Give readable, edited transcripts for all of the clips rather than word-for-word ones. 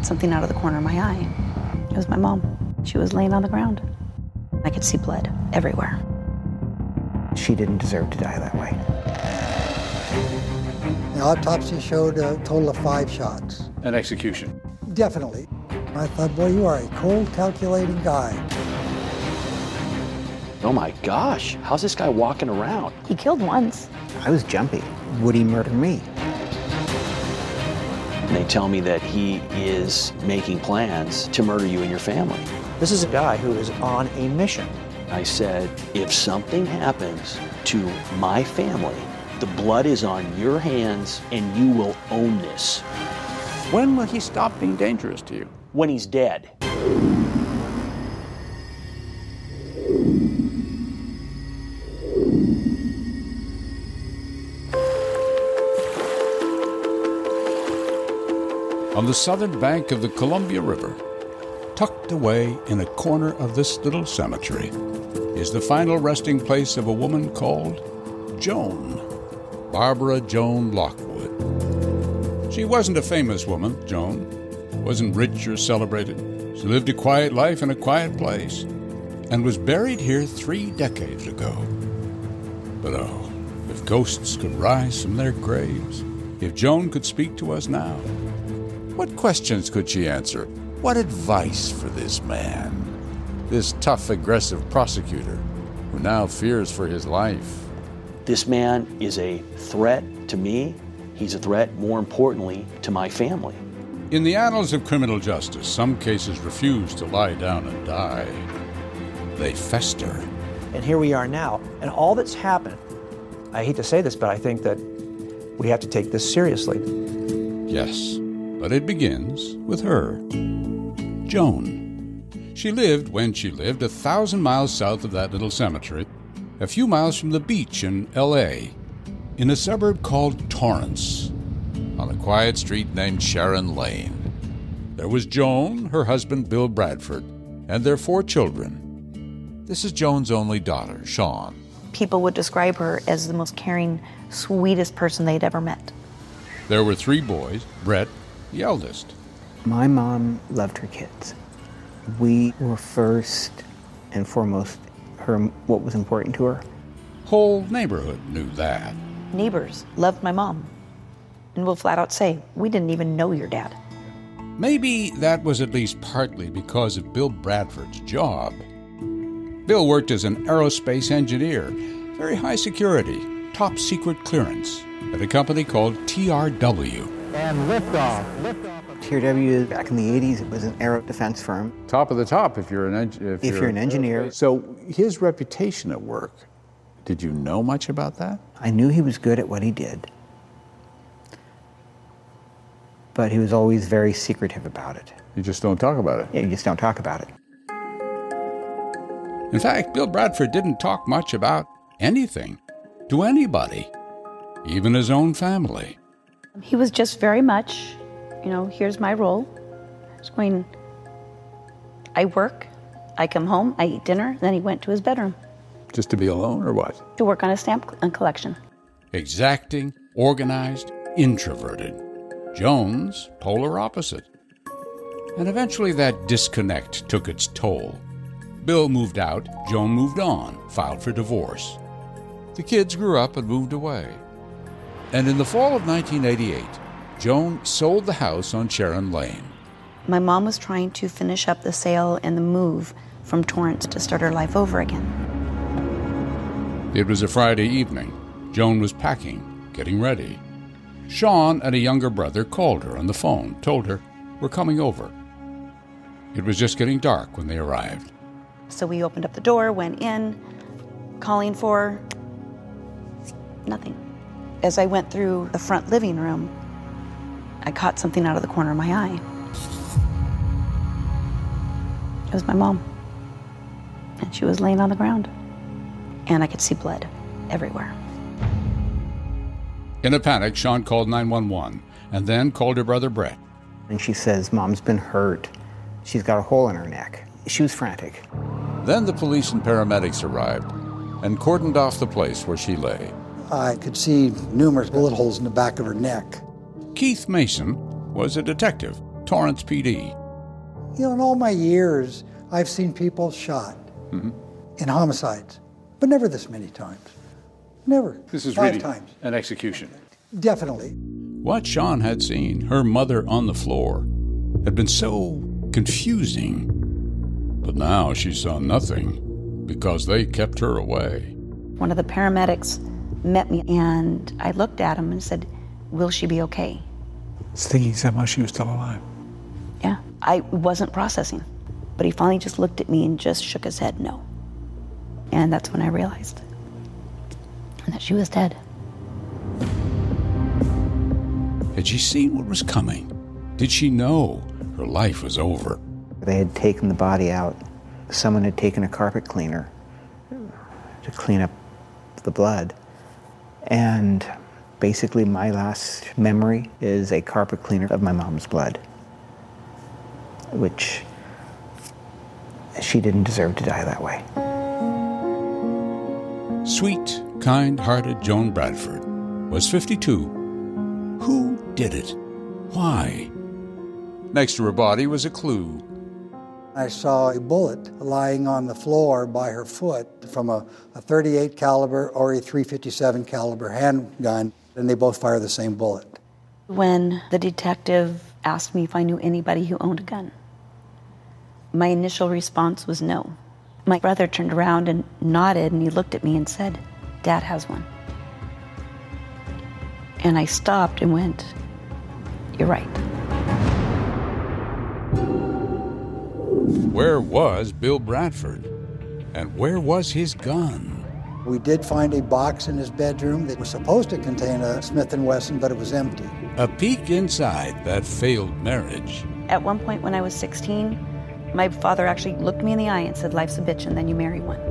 caught something out of the corner of my eye. It was my mom. She was laying on the ground. I could see blood everywhere. She didn't deserve to die that way. The autopsy showed a total of 5 shots. An execution. Definitely. I thought, boy, you are a cold, calculating guy. Oh my gosh, how's this guy walking around? He killed once. I was jumpy. Would he murder me? And they tell me that he is making plans to murder you and your family. This is a guy who is on a mission. I said, if something happens to my family, the blood is on your hands and you will own this. When will he stop being dangerous to you? When he's dead. On the southern bank of the Columbia River, tucked away in a corner of this little cemetery, is the final resting place of a woman called Joan, Barbara Joan Lockwood. She wasn't a famous woman, Joan, wasn't rich or celebrated. She lived a quiet life in a quiet place and was buried here 3 decades ago. But oh, if ghosts could rise from their graves, if Joan could speak to us now, what questions could she answer? What advice for this man? This tough, aggressive prosecutor who now fears for his life. This man is a threat to me. He's a threat, more importantly, to my family. In the annals of criminal justice, some cases refuse to lie down and die. They fester. And here we are now. And all that's happened, I hate to say this, but I think that we have to take this seriously. Yes, but it begins with her, Joan. She lived, when she lived, 1,000 miles south of that little cemetery, a few miles from the beach in L.A., in a suburb called Torrance, on a quiet street named Sharon Lane. There was Joan, her husband Bill Bradford, and their 4 children. This is Joan's only daughter, Shawn. People would describe her as the most caring, sweetest person they'd ever met. There were 3 boys, Brett, the eldest. My mom loved her kids. We were first and foremost what was important to her. Whole neighborhood knew that. Neighbors loved my mom and will flat out say, we didn't even know your dad. Maybe that was at least partly because of Bill Bradford's job. Bill worked as an aerospace engineer, very high security, top secret clearance, at a company called TRW. And liftoff. TRW, back in the 80s, it was an aero defense firm. Top of the top if you're an engineer. So his reputation at work, did you know much about that? I knew he was good at what he did, but he was always very secretive about it. You just don't talk about it? Yeah, you just don't talk about it. In fact, Bill Bradford didn't talk much about anything to anybody, even his own family. He was just very much, here's my role. I work, I come home, I eat dinner, then he went to his bedroom. Just to be alone or what? To work on a stamp collection. Exacting, organized, introverted. Joan's polar opposite. And eventually that disconnect took its toll. Bill moved out, Joan moved on, filed for divorce. The kids grew up and moved away. And in the fall of 1988, Joan sold the house on Sharon Lane. My mom was trying to finish up the sale and the move from Torrance to start her life over again. It was a Friday evening. Joan was packing, getting ready. Shawn and a younger brother called her on the phone, told her, "We're coming over." It was just getting dark when they arrived. So we opened up the door, went in, calling for nothing. As I went through the front living room, I caught something out of the corner of my eye. It was my mom. And she was laying on the ground. And I could see blood everywhere. In a panic, Shawn called 911 and then called her brother Brett. And she says, "Mom's been hurt. She's got a hole in her neck." She was frantic. Then the police and paramedics arrived and cordoned off the place where she lay. I could see numerous bullet holes in the back of her neck. Keith Mason was a detective Torrance PD. You know, in all my years, I've seen people shot in homicides, but never this many times. Never. This is 5 really times. an execution. Definitely. What Sean had seen, her mother on the floor, had been so confusing. But now she saw nothing because they kept her away. One of the paramedics met me, and I looked at him and said, "Will she be okay?" It's thinking somehow she was still alive. Yeah, I wasn't processing. But he finally just looked at me and just shook his head no. And that's when I realized that she was dead. Had she seen what was coming? Did she know her life was over? They had taken the body out. Someone had taken a carpet cleaner to clean up the blood. And basically my last memory is a carpet cleaner of my mom's blood, which she didn't deserve to die that way. Sweet, kind-hearted Joan Bradford was 52. Who did it? Why? Next to her body was a clue. I saw a bullet lying on the floor by her foot from a .38 caliber or a .357 caliber handgun, and they both fire the same bullet. When the detective asked me if I knew anybody who owned a gun, my initial response was no. My brother turned around and nodded, and he looked at me and said, "Dad has one." And I stopped and went, "You're right." Where was Bill Bradford? And where was his gun? We did find a box in his bedroom that was supposed to contain a Smith & Wesson, but it was empty. A peek inside that failed marriage. At one point when I was 16, my father actually looked me in the eye and said, "Life's a bitch and then you marry one."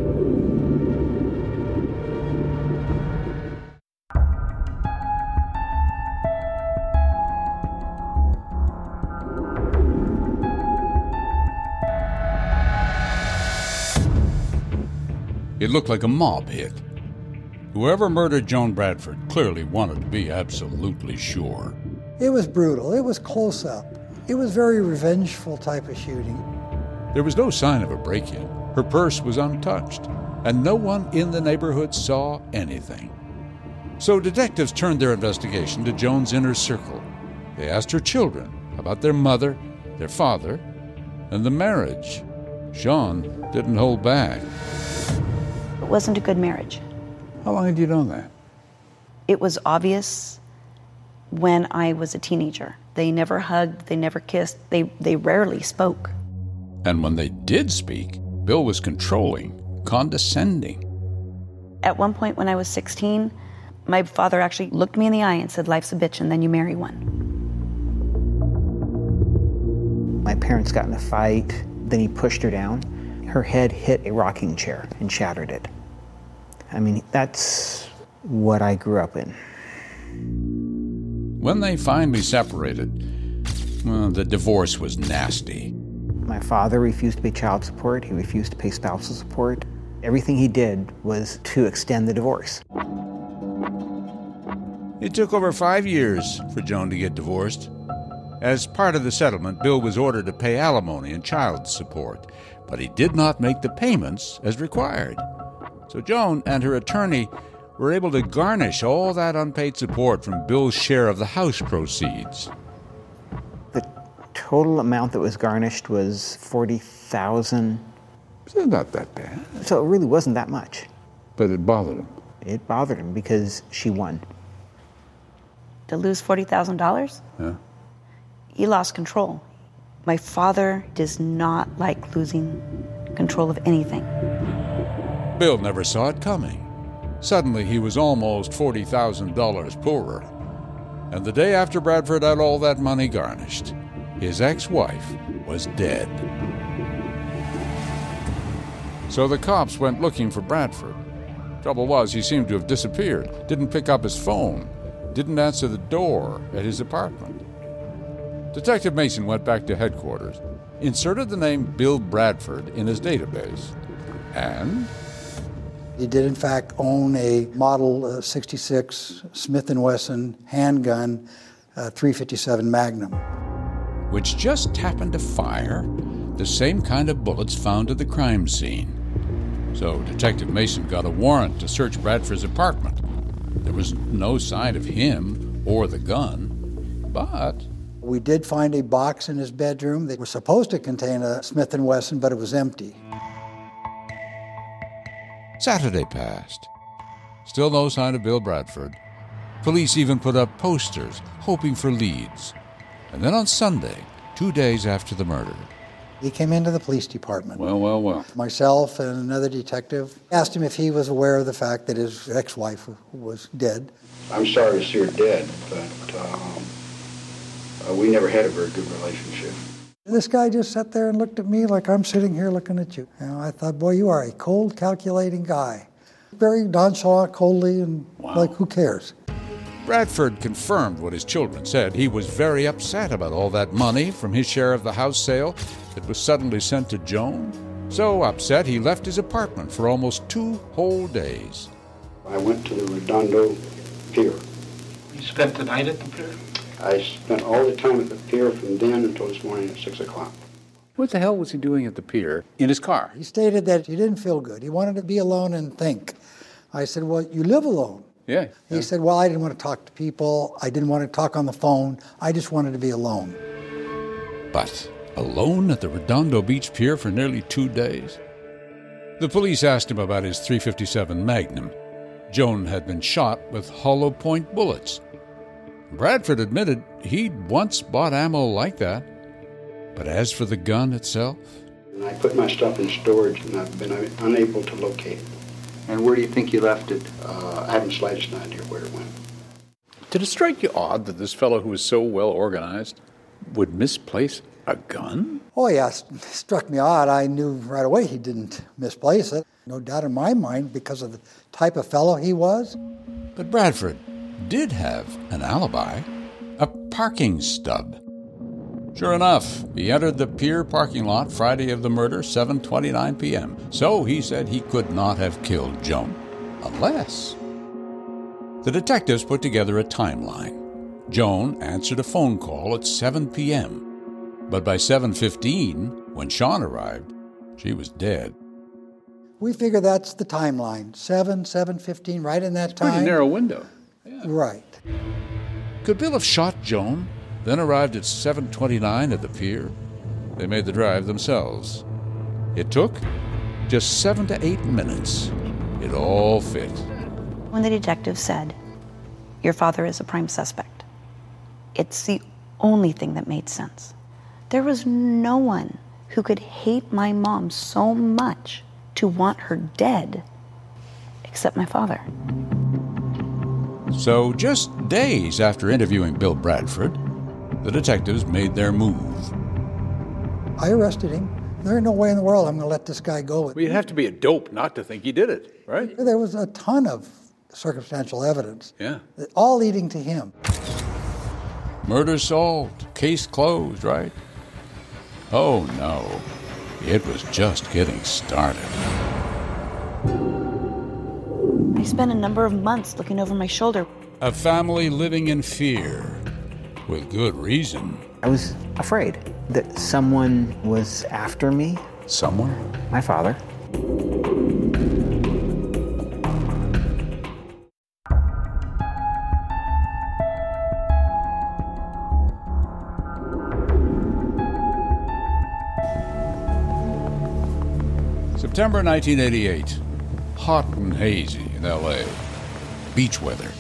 It looked like a mob hit. Whoever murdered Joan Bradford clearly wanted to be absolutely sure. It was brutal. It was close up. It was very revengeful type of shooting. There was no sign of a break-in. Her purse was untouched, and no one in the neighborhood saw anything. So detectives turned their investigation to Joan's inner circle. They asked her children about their mother, their father, and the marriage. Sean didn't hold back. It wasn't a good marriage. How long had you known that? It was obvious when I was a teenager. They never hugged, they never kissed, they rarely spoke. And when they did speak, Bill was controlling, condescending. At one point when I was 16, my father actually looked me in the eye and said, "Life's a bitch and then you marry one." My parents got in a fight, then he pushed her down. Her head hit a rocking chair and shattered it. I mean, that's what I grew up in. When they finally separated, well, the divorce was nasty. My father refused to pay child support. He refused to pay spousal support. Everything he did was to extend the divorce. It took over 5 years for Joan to get divorced. As part of the settlement, Bill was ordered to pay alimony and child support, but he did not make the payments as required. So Joan and her attorney were able to garnish all that unpaid support from Bill's share of the house proceeds. The total amount that was garnished was $40,000. It's not that bad. So it really wasn't that much. But it bothered him. It bothered him because she won. To lose $40,000? Yeah. He lost control. My father does not like losing control of anything. Bill never saw it coming. Suddenly, he was almost $40,000 poorer. And the day after Bradford had all that money garnished, his ex-wife was dead. So the cops went looking for Bradford. Trouble was, he seemed to have disappeared, didn't pick up his phone, didn't answer the door at his apartment. Detective Mason went back to headquarters, inserted the name Bill Bradford in his database, and He did, in fact, own a Model 66 Smith & Wesson handgun, .357 Magnum. which just happened to fire the same kind of bullets found at the crime scene. So Detective Mason got a warrant to search Bradford's apartment. There was no sign of him or the gun, but... We did find a box in his bedroom that was supposed to contain a Smith & Wesson, but it was empty. Saturday passed. Still no sign of Bill Bradford. Police even put up posters, hoping for leads. And then on Sunday, 2 days after the murder, he came into the police department. Well. Myself and another detective asked him if he was aware of the fact that his ex-wife was dead. I'm sorry to see her dead, but we never had a very good relationship. And this guy just sat there and looked at me like I'm sitting here looking at you. I thought, boy, you are a cold, calculating guy. Very nonchalant, coldly, and like, who cares? Bradford confirmed what his children said. He was very upset about all that money from his share of the house sale that was suddenly sent to Joan. So upset, he left his apartment for almost 2 whole days. I went to the Redondo Pier. You spent the night at the pier? I spent all the time at the pier from then until this morning at 6 o'clock. What the hell was he doing at the pier in his car? He stated that he didn't feel good. He wanted to be alone and think. I said, well, you live alone. Yeah. He said, well, I didn't want to talk to people. I didn't want to talk on the phone. I just wanted to be alone. But alone at the Redondo Beach Pier for nearly 2 days? The police asked him about his .357 Magnum. Joan had been shot with hollow point bullets. Bradford admitted he'd once bought ammo like that. But as for the gun itself? And I put my stuff in storage, and I've been unable to locate it. And where do you think you left it? I haven't the slightest idea where it went. Did it strike you odd that this fellow who was so well organized would misplace a gun? Oh, yeah, it struck me odd. I knew right away he didn't misplace it. No doubt in my mind because of the type of fellow he was. But Bradford did have an alibi, a parking stub. Sure enough, he entered the pier parking lot Friday of the murder, 7:29 p.m. So he said he could not have killed Joan, unless... The detectives put together a timeline. Joan answered a phone call at 7 p.m. But by 7:15, when Sean arrived, she was dead. We figure that's the timeline. 7:15, right in that time. Pretty narrow window. Yeah. Right. Could Bill have shot Joan, then arrived at 7:29 at the pier? They made the drive themselves. It took just 7 to 8 minutes. It all fit. When the detective said, "Your father is a prime suspect," it's the only thing that made sense. There was no one who could hate my mom so much to want her dead, except my father. So just days after interviewing Bill Bradford, the detectives made their move. I arrested him. There's no way in the world I'm going to let this guy go. Well, you'd have to be a dope not to think he did it, right? There was a ton of circumstantial evidence, all leading to him. Murder solved, case closed, right? Oh no, it was just getting started. I spent a number of months looking over my shoulder. A family living in fear, with good reason. I was afraid that someone was after me. Someone? My father. September 1988. Hot and hazy in L.A. Beach weather.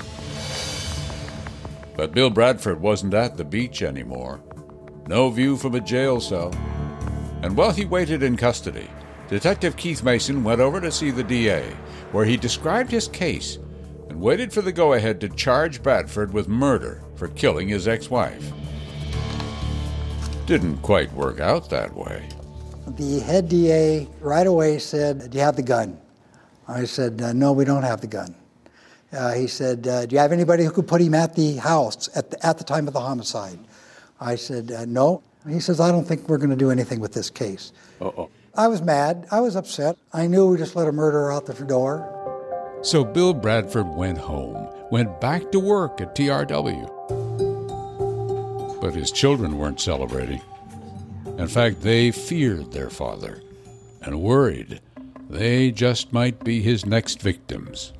But Bill Bradford wasn't at the beach anymore. No view from a jail cell. And while he waited in custody, Detective Keith Mason went over to see the DA, where he described his case and waited for the go-ahead to charge Bradford with murder for killing his ex-wife. Didn't quite work out that way. The head DA right away said, "Do you have the gun?" I said, "No, we don't have the gun." He said, "Do you have anybody who could put him at the house at the time of the homicide?" I said, "No." He says, "I don't think we're going to do anything with this case." Uh-oh. I was mad. I was upset. I knew we just let a murderer out the door. So Bill Bradford went home, went back to work at TRW. But his children weren't celebrating. In fact, they feared their father and worried they just might be his next victims.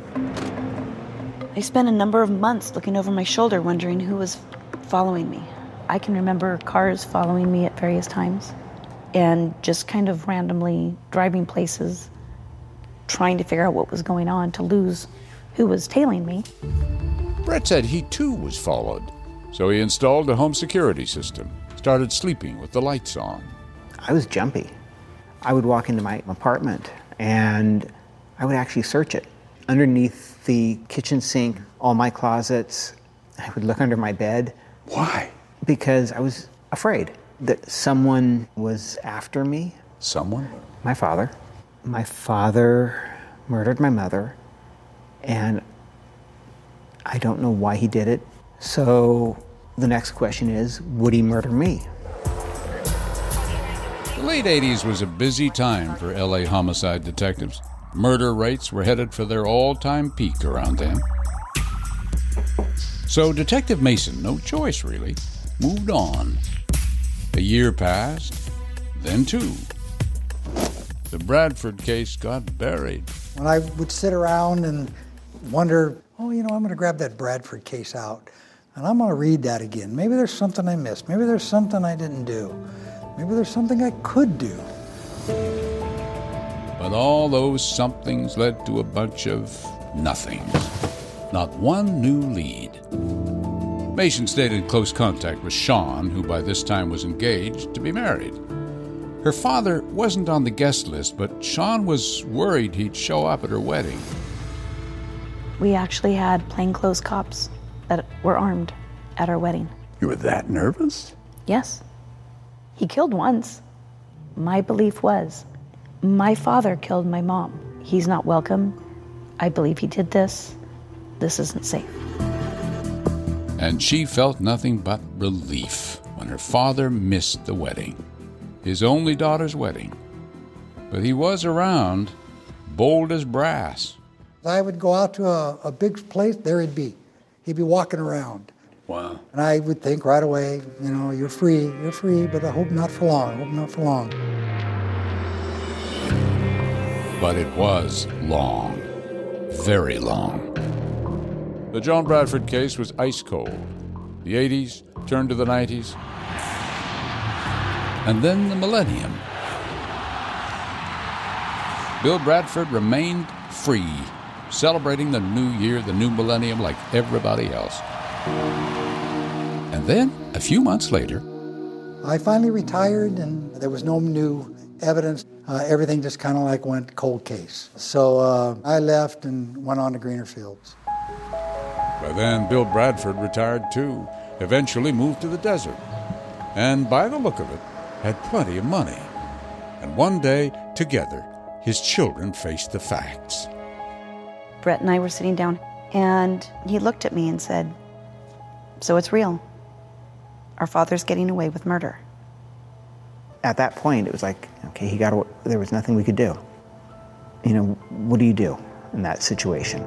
I spent a number of months looking over my shoulder, wondering who was following me. I can remember cars following me at various times and just kind of randomly driving places, trying to figure out what was going on to lose who was tailing me. Brett said he too was followed, so he installed a home security system, started sleeping with the lights on. I was jumpy. I would walk into my apartment and I would actually search it. Underneath the kitchen sink, all my closets, I would look under my bed. Why? Because I was afraid that someone was after me. Someone? My father. My father murdered my mother, and I don't know why he did it. So the next question is, would he murder me? The late 80s was a busy time for LA homicide detectives. Murder rates were headed for their all-time peak around then. So Detective Mason, no choice really, moved on. A year passed, then two. The Bradford case got buried. When I would sit around and wonder, I'm going to grab that Bradford case out, and I'm going to read that again. Maybe there's something I missed. Maybe there's something I didn't do. Maybe there's something I could do. But all those somethings led to a bunch of nothings. Not one new lead. Mason stayed in close contact with Sean, who by this time was engaged to be married. Her father wasn't on the guest list, but Sean was worried he'd show up at her wedding. We actually had plainclothes cops that were armed at our wedding. You were that nervous? Yes. He killed once. My belief was, my father killed my mom. He's not welcome. I believe he did this. This isn't safe. And she felt nothing but relief when her father missed the wedding, his only daughter's wedding. But he was around, bold as brass. I would go out to a big place, there he'd be. He'd be walking around. Wow. And I would think right away, you're free, but I hope not for long, But it was long, very long. The Joan Bradford case was ice cold. The 80s turned to the 90s, and then the millennium. Bill Bradford remained free, celebrating the new year, the new millennium, like everybody else. And then, a few months later, I finally retired, and there was no new evidence. Everything just kind of went cold case. So I left and went on to greener fields. By then, Bill Bradford retired too, eventually moved to the desert, and by the look of it, had plenty of money. And one day, together, his children faced the facts. Brett and I were sitting down, and he looked at me and said, "So it's real. Our father's getting away with murder." At that point, it was like, okay, there was nothing we could do. What do you do in that situation?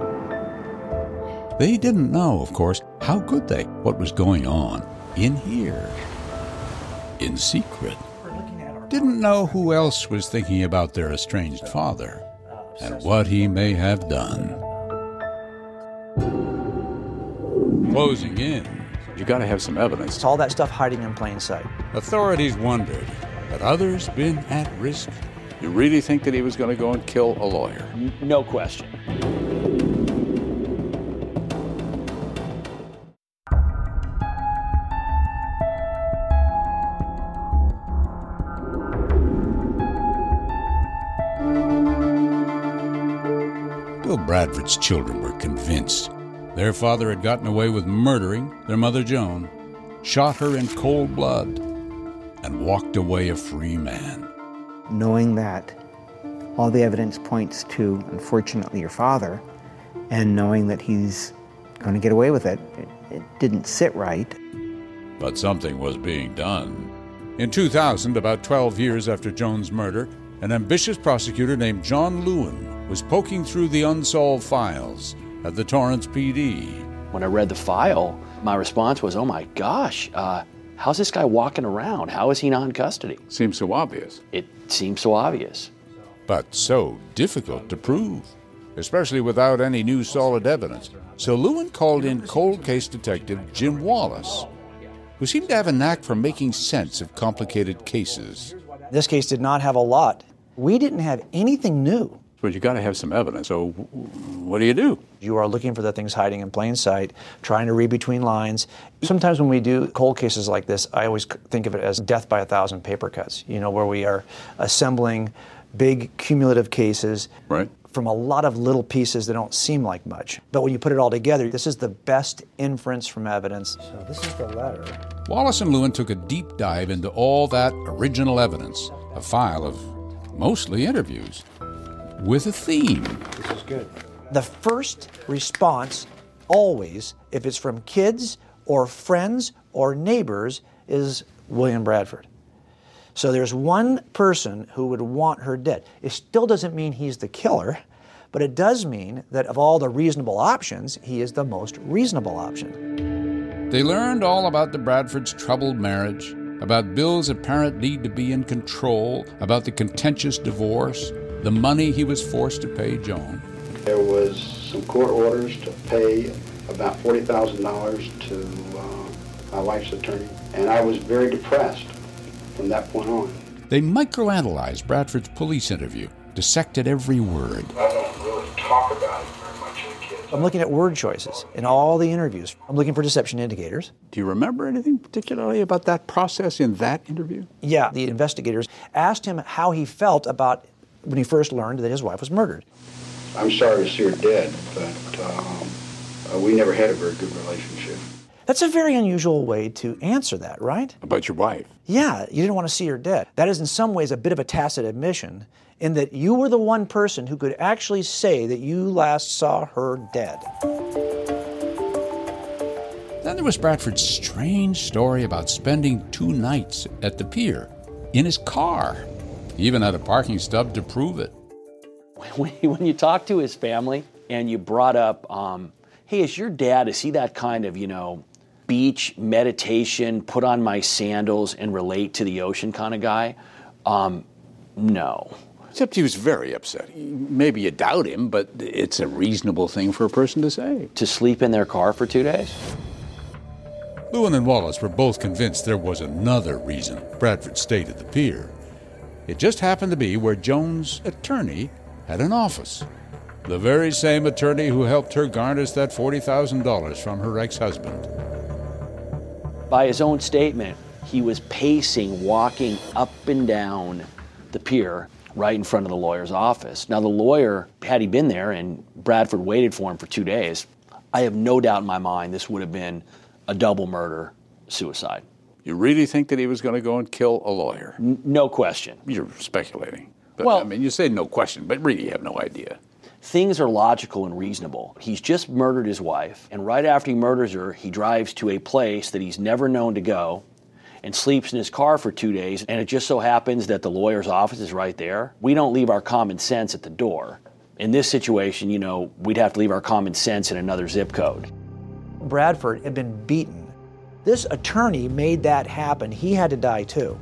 They didn't know, of course, how could they, what was going on in here, in secret. Didn't know who else was thinking about their estranged father and what he may have done. Closing in. You got to have some evidence. It's all that stuff hiding in plain sight. Authorities wondered, had others been at risk? You really think that he was going to go and kill a lawyer? No question. Bill Bradford's children were convinced their father had gotten away with murdering their mother Joan, shot her in cold blood, and walked away a free man. Knowing that all the evidence points to, unfortunately, your father, and knowing that he's going to get away with it, it didn't sit right. But something was being done. In 2000, about 12 years after Joan's murder, an ambitious prosecutor named John Lewin was poking through the unsolved files at the Torrance PD When I read the file, my response was, oh my gosh, how's this guy walking around? How is he not in custody? Seems so obvious. It seems so obvious. But so difficult to prove, especially without any new solid evidence. So Lewin called in cold case detective Jim Wallace, who seemed to have a knack for making sense of complicated cases. This case did not have a lot. We didn't have anything new. But you got to have some evidence. So what do? You are looking for the things hiding in plain sight, trying to read between lines. Sometimes when we do cold cases like this, I always think of it as death by 1,000 paper cuts, where we are assembling big cumulative cases from a lot of little pieces that don't seem like much. But when you put it all together, this is the best inference from evidence. So this is the letter. Wallace and Lewin took a deep dive into all that original evidence, a file of mostly interviews, with a theme. This is good. The first response, always, if it's from kids or friends or neighbors, is William Bradford. So there's one person who would want her dead. It still doesn't mean he's the killer, but it does mean that of all the reasonable options, he is the most reasonable option. They learned all about the Bradfords' troubled marriage, about Bill's apparent need to be in control, about the contentious divorce, the money he was forced to pay Joan. There was some court orders to pay about $40,000 to my wife's attorney, and I was very depressed from that point on. They microanalyzed Bradford's police interview, dissected every word. I don't really talk about it very much to the kids. I'm looking at word choices in all the interviews. I'm looking for deception indicators. Do you remember anything particularly about that process in that interview? Yeah, the investigators asked him how he felt about when he first learned that his wife was murdered. I'm sorry to see her dead, but we never had a very good relationship. That's a very unusual way to answer that, right? About your wife? Yeah, you didn't want to see her dead. That is in some ways a bit of a tacit admission in that you were the one person who could actually say that you last saw her dead. Then there was Bradford's strange story about spending 2 nights at the pier in his car. He even had a parking stub to prove it. When you talk to his family and you brought up, hey, is your dad, is he that kind of, beach, meditation, put on my sandals and relate to the ocean kind of guy? No. Except he was very upset. Maybe you doubt him, but it's a reasonable thing for a person to say. To sleep in their car for 2 days? Lewin and Wallace were both convinced there was another reason Bradford stayed at the pier. It just happened to be where Joan's attorney had an office. The very same attorney who helped her garnish that $40,000 from her ex-husband. By his own statement, he was pacing, walking up and down the pier right in front of the lawyer's office. Now, the lawyer, had he been there and Bradford waited for him for 2 days, I have no doubt in my mind this would have been a double murder suicide. You really think that he was going to go and kill a lawyer? No question. You're speculating. But, Well, you say no question, but really you have no idea. Things are logical and reasonable. He's just murdered his wife, and right after he murders her, he drives to a place that he's never known to go and sleeps in his car for 2 days, and it just so happens that the lawyer's office is right there. We don't leave our common sense at the door. In this situation, we'd have to leave our common sense in another zip code. Bradford had been beaten. This attorney made that happen. He had to die too.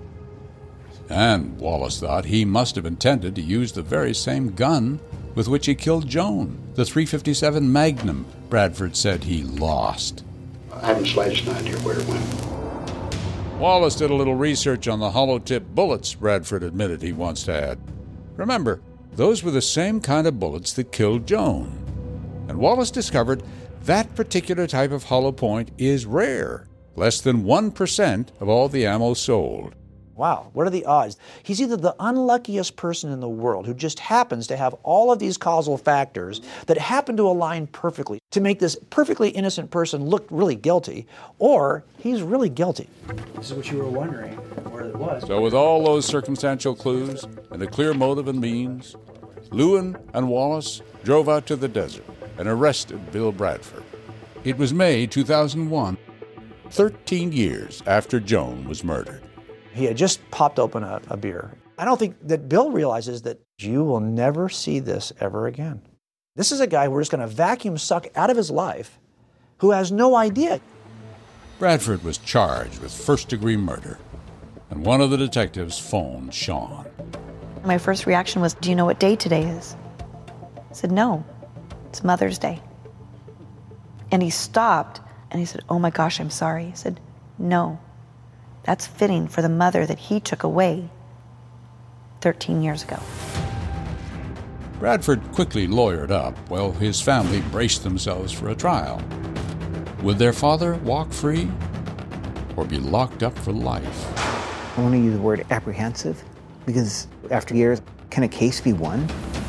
And Wallace thought he must have intended to use the very same gun with which he killed Joan, the .357 Magnum Bradford said he lost. I haven't the slightest idea where it went. Wallace did a little research on the hollow-tip bullets Bradford admitted he once had. Remember, those were the same kind of bullets that killed Joan. And Wallace discovered that particular type of hollow point is rare, less than 1% of all the ammo sold. Wow, what are the odds? He's either the unluckiest person in the world who just happens to have all of these causal factors that happen to align perfectly to make this perfectly innocent person look really guilty, or he's really guilty. This is what you were wondering, where it was. So with all those circumstantial clues and a clear motive and means, Lewin and Wallace drove out to the desert and arrested Bill Bradford. It was May 2001, 13 years after Joan was murdered. He had just popped open a beer. I don't think that Bill realizes that you will never see this ever again. This is a guy we're just going to vacuum suck out of his life who has no idea. Bradford was charged with first-degree murder, and one of the detectives phoned Sean. My first reaction was, do you know what day today is? I said, no, it's Mother's Day. And he stopped and he said, oh my gosh, I'm sorry. I said, no, that's fitting for the mother that he took away 13 years ago. Bradford quickly lawyered up while his family braced themselves for a trial. Would their father walk free or be locked up for life? I want to use the word apprehensive because after years, can a case be won?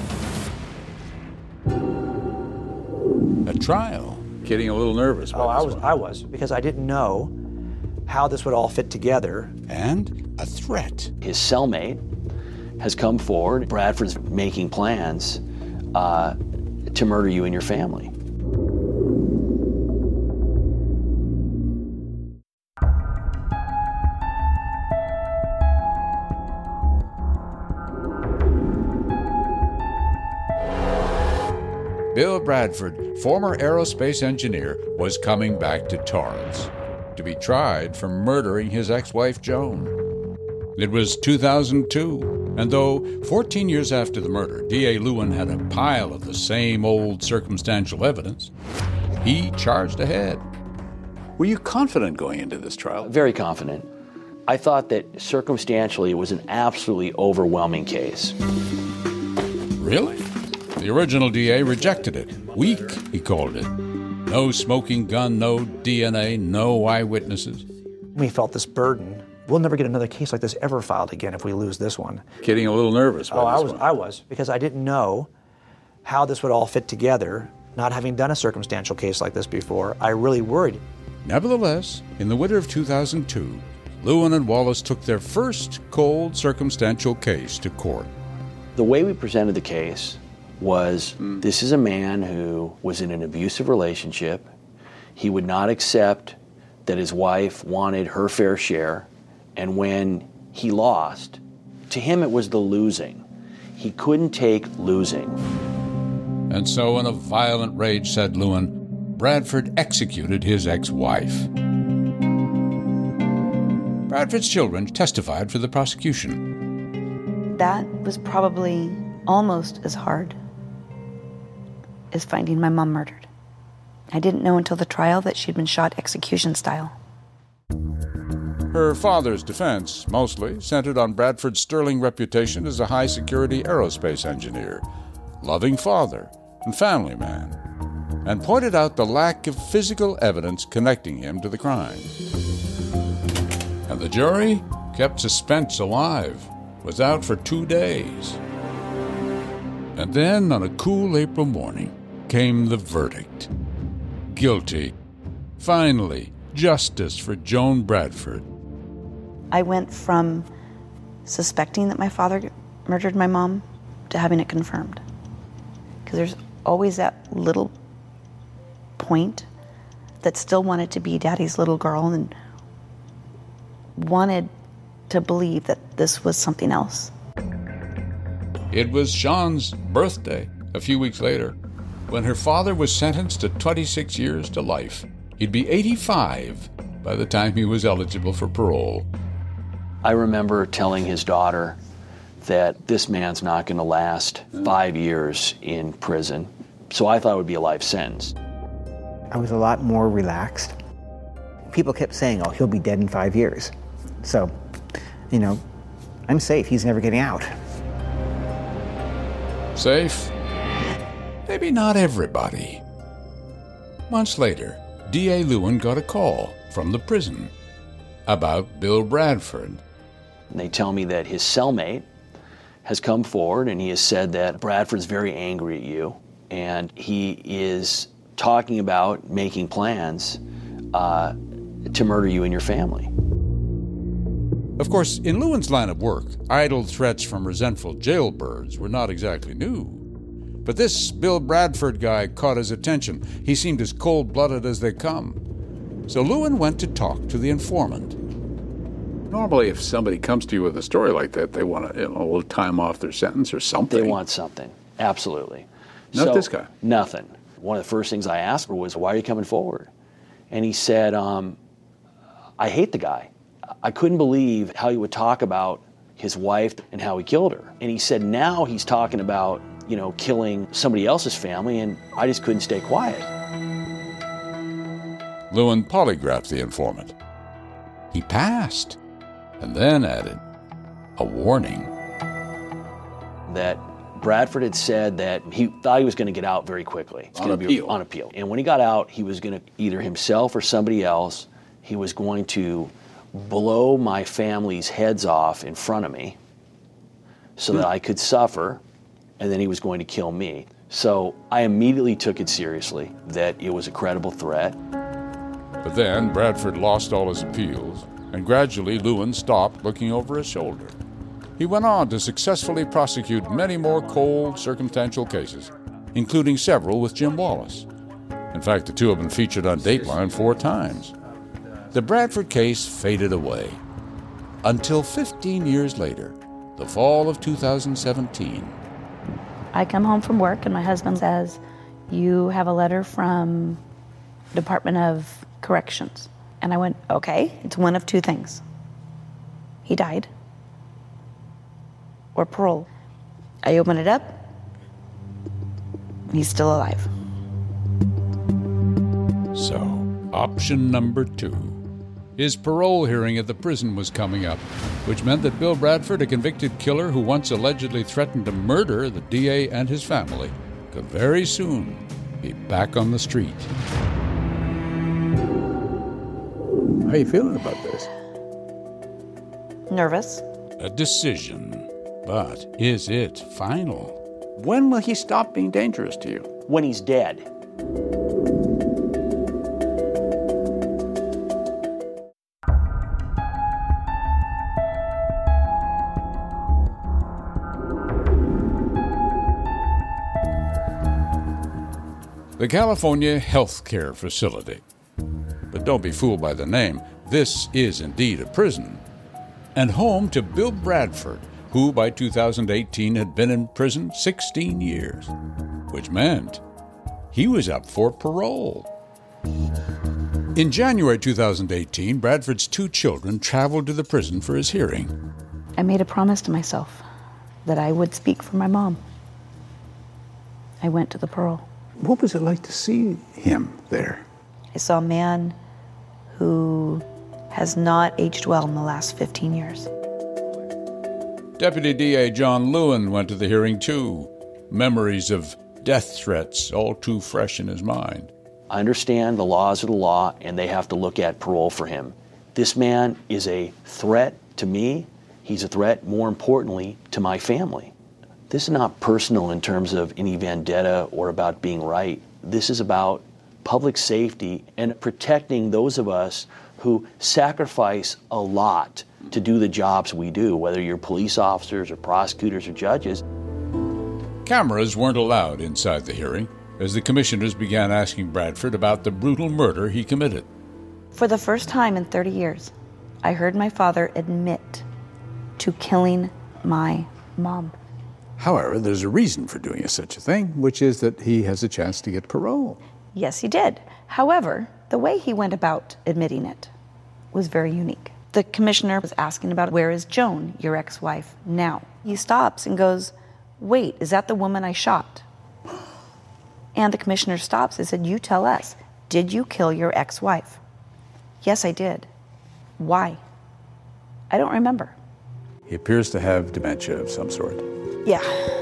A trial. Getting a little nervous. I was, because I didn't know how this would all fit together. And a threat. His cellmate has come forward. Bradford's making plans to murder you and your family. Bill Bradford, former aerospace engineer, was coming back to Torrance to be tried for murdering his ex-wife Joan. It was 2002, and though 14 years after the murder, D.A. Lewin had a pile of the same old circumstantial evidence, he charged ahead. Were you confident going into this trial? Very confident. I thought that circumstantially it was an absolutely overwhelming case. Really? The original DA rejected it. Weak, he called it. No smoking gun, no DNA, no eyewitnesses. We felt this burden. We'll never get another case like this ever filed again if we lose this one. Getting a little nervous. I was, because I didn't know how this would all fit together. Not having done a circumstantial case like this before, I really worried. Nevertheless, in the winter of 2002, Lewin and Wallace took their first cold circumstantial case to court. The way we presented the case was this is a man who was in an abusive relationship. He would not accept that his wife wanted her fair share, and when he lost, to him it was the losing. He couldn't take losing. And so in a violent rage, said Lewin, Bradford executed his ex-wife. Bradford's children testified for the prosecution. That was probably almost as hard as finding my mom murdered. I didn't know until the trial that she'd been shot execution style. Her father's defense mostly centered on Bradford's sterling reputation as a high-security aerospace engineer, loving father and family man, and pointed out the lack of physical evidence connecting him to the crime. And the jury kept suspense alive, was out for 2 days. And then, on a cool April morning, came the verdict. Guilty. Finally, justice for Joan Bradford. I went from suspecting that my father murdered my mom to having it confirmed. Because there's always that little point that still wanted to be Daddy's little girl and wanted to believe that this was something else. It was Sean's birthday a few weeks later when her father was sentenced to 26 years to life. He'd be 85 by the time he was eligible for parole. I remember telling his daughter that this man's not going to last 5 years in prison, so I thought it would be a life sentence. I was a lot more relaxed. People kept saying, oh, he'll be dead in 5 years. So, I'm safe. He's never getting out. Safe? Maybe not everybody. Months later, D.A. Lewin got a call from the prison about Bill Bradford. They tell me that his cellmate has come forward and he has said that Bradford's very angry at you and he is talking about making plans to murder you and your family. Of course, in Lewin's line of work, idle threats from resentful jailbirds were not exactly new. But this Bill Bradford guy caught his attention. He seemed as cold-blooded as they come. So Lewin went to talk to the informant. Normally, if somebody comes to you with a story like that, they want a little time off their sentence or something. They want something, absolutely. Not this guy. Nothing. one of the first things I asked him was, why are you coming forward? And he said, I hate the guy. I couldn't believe how he would talk about his wife and how he killed her. And he said now he's talking about, killing somebody else's family, and I just couldn't stay quiet. Lewin polygraphed the informant. He passed, and then added a warning. That Bradford had said that he thought he was going to get out very quickly. It's On going to appeal. be on appeal. And when he got out, he was going to, either himself or somebody else, he was going to blow my family's heads off in front of me so that I could suffer, and then he was going to kill me. So I immediately took it seriously, that it was a credible threat. But then Bradford lost all his appeals, and gradually Lewin stopped looking over his shoulder. He went on to successfully prosecute many more cold, circumstantial cases, including several with Jim Wallace. In fact, the two have been featured on Dateline 4 times. The Bradford case faded away until 15 years later, the fall of 2017. I come home from work and my husband says, you have a letter from Department of Corrections. And I went, okay, it's one of two things. He died or parole. I open it up, he's still alive. So, option number 2. His parole hearing at the prison was coming up, which meant that Bill Bradford, a convicted killer who once allegedly threatened to murder the DA and his family, could very soon be back on the street. How are you feeling about this? Nervous. A decision, but is it final? When will he stop being dangerous to you? When he's dead. The California Health Care Facility. But don't be fooled by the name. This is indeed a prison. And home to Bill Bradford, who by 2018 had been in prison 16 years, which meant he was up for parole. In January 2018, Bradford's 2 children traveled to the prison for his hearing. I made a promise to myself that I would speak for my mom. I went to the parole. What was it like to see him there? I saw a man who has not aged well in the last 15 years. Deputy DA John Lewin went to the hearing too. Memories of death threats all too fresh in his mind. I understand the laws are the law, and they have to look at parole for him. This man is a threat to me. He's a threat, more importantly, to my family. This is not personal in terms of any vendetta or about being right. This is about public safety and protecting those of us who sacrifice a lot to do the jobs we do, whether you're police officers or prosecutors or judges. Cameras weren't allowed inside the hearing as the commissioners began asking Bradford about the brutal murder he committed. For the first time in 30 years, I heard my father admit to killing my mom. However, there's a reason for doing such a thing, which is that he has a chance to get parole. Yes, he did. However, the way he went about admitting it was very unique. The commissioner was asking about, where is Joan, your ex-wife, now? He stops and goes, wait, is that the woman I shot? And the commissioner stops and said, you tell us, did you kill your ex-wife? Yes, I did. Why? I don't remember. He appears to have dementia of some sort. Yeah.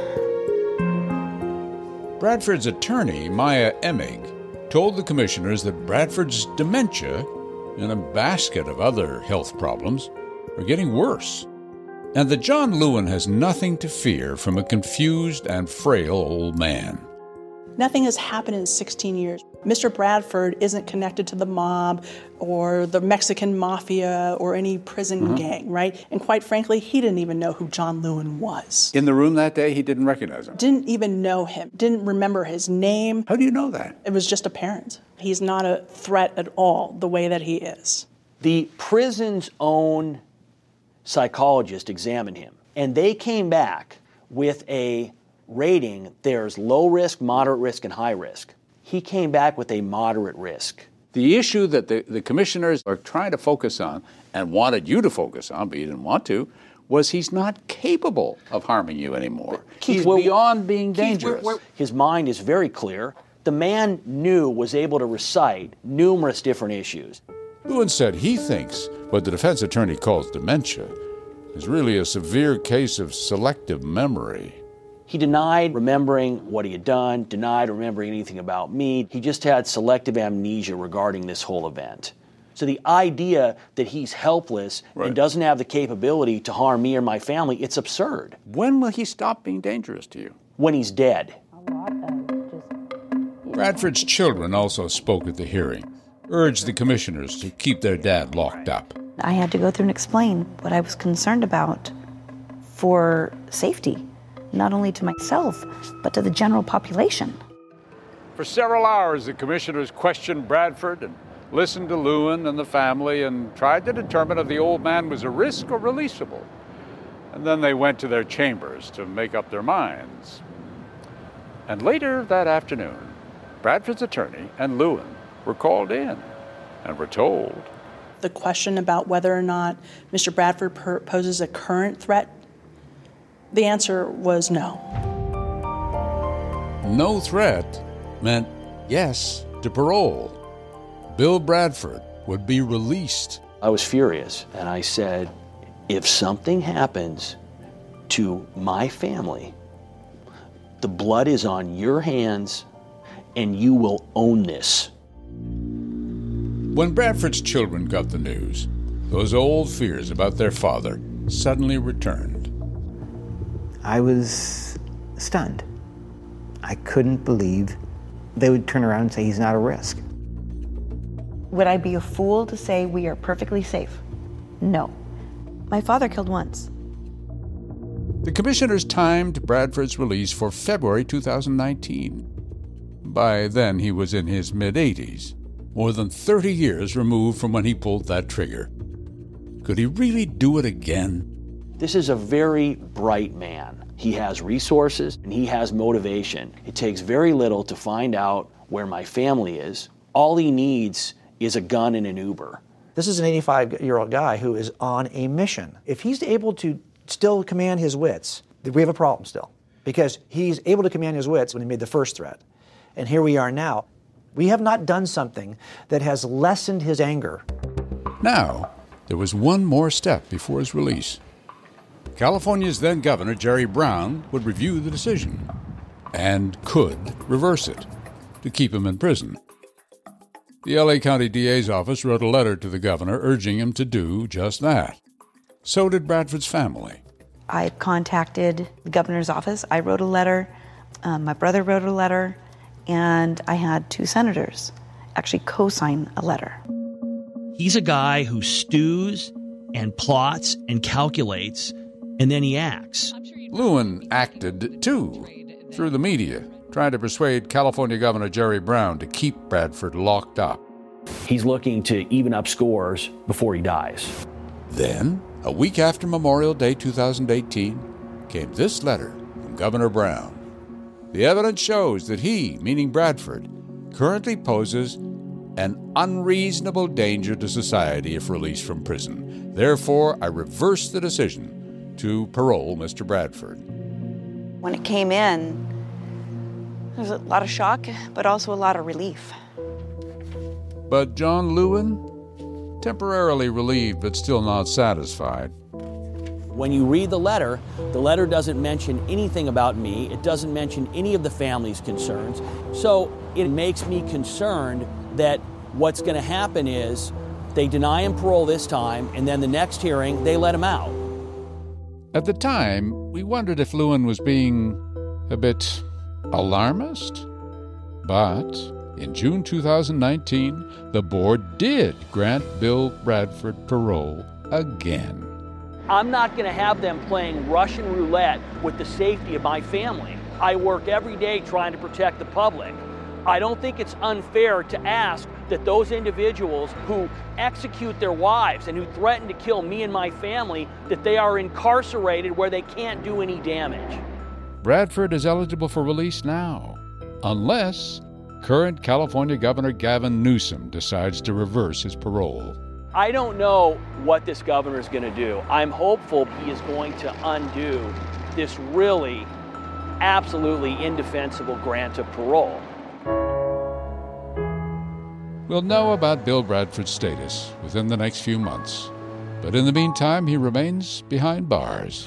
Bradford's attorney, Maya Emig, told the commissioners that Bradford's dementia and a basket of other health problems are getting worse, and that John Lewin has nothing to fear from a confused and frail old man. Nothing has happened in 16 years. Mr. Bradford isn't connected to the mob or the Mexican mafia or any prison gang, right? And quite frankly, he didn't even know who John Lewin was. In the room that day, he didn't recognize him. Didn't even know him, didn't remember his name. How do you know that? It was just apparent. He's not a threat at all the way that he is. The prison's own psychologist examined him, and they came back with a rating. There's low risk, moderate risk, and high risk. he came back with a moderate risk. The issue that the commissioners are trying to focus on and wanted you to focus on, but you didn't want to, was he's not capable of harming you anymore. He's beyond being dangerous. His mind is very clear. The man was able to recite numerous different issues. Lewin said he thinks what the defense attorney calls dementia is really a severe case of selective memory. He denied remembering what he had done, denied remembering anything about me. He just had selective amnesia regarding this whole event. So the idea that he's helpless and doesn't have the capability to harm me or my family, it's absurd. When will he stop being dangerous to you? When he's dead. Bradford's children also spoke at the hearing, urged the commissioners to keep their dad locked up. I had to go through and explain what I was concerned about for safety, not only to myself, but to the general population. For several hours, the commissioners questioned Bradford and listened to Lewin and the family and tried to determine if the old man was a risk or releasable. And then they went to their chambers to make up their minds. And later that afternoon, Bradford's attorney and Lewin were called in and were told. The question about whether or not Mr. Bradford poses a current threat, the answer was no. No threat meant yes to parole. Bill Bradford would be released. I was furious, and I said, if something happens to my family, the blood is on your hands, and you will own this. When Bradford's children got the news, those old fears about their father suddenly returned. I was stunned. I couldn't believe they would turn around and say he's not a risk. Would I be a fool to say we are perfectly safe? No. My father killed once. The commissioners timed Bradford's release for February 2019. By then, he was in his mid-80s, more than 30 years removed from when he pulled that trigger. Could he really do it again? This is a very bright man. He has resources and he has motivation. It takes very little to find out where my family is. All he needs is a gun and an Uber. This is an 85-year-old guy who is on a mission. If he's able to still command his wits, we have a problem still. Because he's able to command his wits when he made the first threat. And here we are now. We have not done something that has lessened his anger. Now, there was one more step before his release. California's then Governor Jerry Brown would review the decision and could reverse it to keep him in prison. The LA County DA's office wrote a letter to the governor urging him to do just that. So did Bradford's family. I contacted the governor's office. I wrote a letter. My brother wrote a letter. And I had two senators actually co-sign a letter. He's a guy who stews and plots and calculates, and then he acts. Lewin acted, too, through the media, trying to persuade California Governor Jerry Brown to keep Bradford locked up. He's looking to even up scores before he dies. Then, a week after Memorial Day 2018, came this letter from Governor Brown. The evidence shows that he, meaning Bradford, currently poses an unreasonable danger to society if released from prison. Therefore, I reverse the decision to parole Mr. Bradford. When it came in, there was a lot of shock, but also a lot of relief. But John Lewin, temporarily relieved but still not satisfied. When you read the letter doesn't mention anything about me. It doesn't mention any of the family's concerns. So it makes me concerned that what's going to happen is they deny him parole this time, and then the next hearing, they let him out. At the time, we wondered if Lewin was being a bit alarmist. But in June 2019, the board did grant Bill Bradford parole again. I'm not going to have them playing Russian roulette with the safety of my family. I work every day trying to protect the public. I don't think it's unfair to ask that those individuals who execute their wives and who threaten to kill me and my family, that they are incarcerated where they can't do any damage. Bradford is eligible for release now, unless current California Governor Gavin Newsom decides to reverse his parole. I don't know what this governor is going to do. I'm hopeful he is going to undo this really absolutely indefensible grant of parole. We'll know about Bill Bradford's status within the next few months, but in the meantime, he remains behind bars.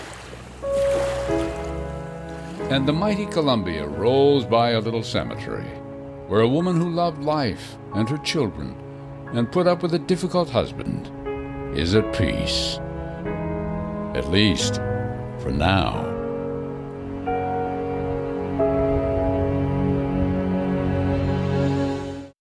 And the mighty Columbia rolls by a little cemetery where a woman who loved life and her children and put up with a difficult husband is at peace. At least for now.